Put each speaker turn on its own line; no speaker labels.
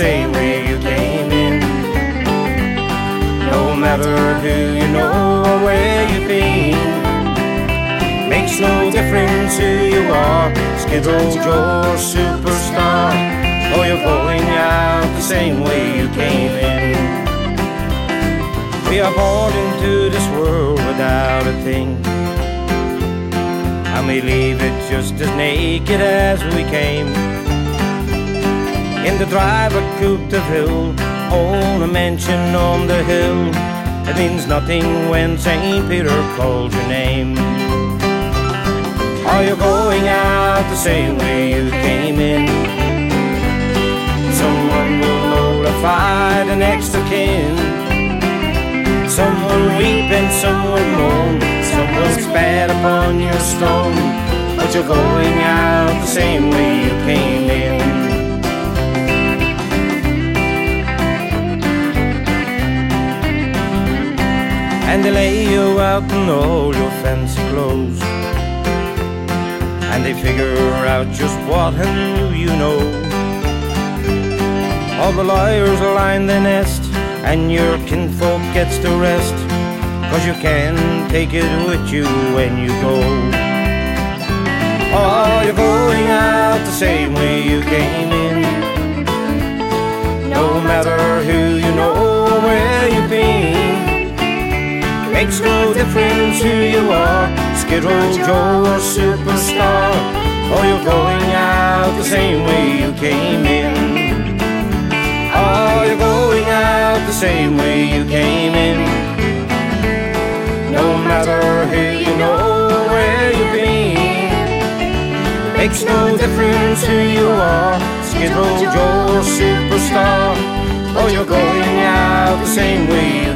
same way you came in. No matter who you know or where you've been, makes no difference who you are, Skid Row Joe or superstar. Oh, you're going out the same way you came in. We are born into this world without a thing, and we leave it just as naked as we came. In the driver coupe de ville, own a mansion on the hill. It means nothing when St. Peter calls your name. Are you going out the same way you came in? Someone will notify the next of kin. Some will weep and some will moan, some will spat upon your stone. But you're going out the same way you came in. And they lay you out in all your fancy clothes, and they figure out just what and who you know. All the lawyers line the nest, and your kinfolk gets to rest, 'cause you can't take it with you when you go. Oh, you're going out the same way you came in. No matter who you know or where you've been, makes no difference who you are, Skid Row Joe or superstar. Oh, you're going out the same way you came in. Oh, you're going out the same way you came in. No matter who you know or where you've been, makes no difference who you are, Skid Row Joe or superstar. Oh, you're going out the same way you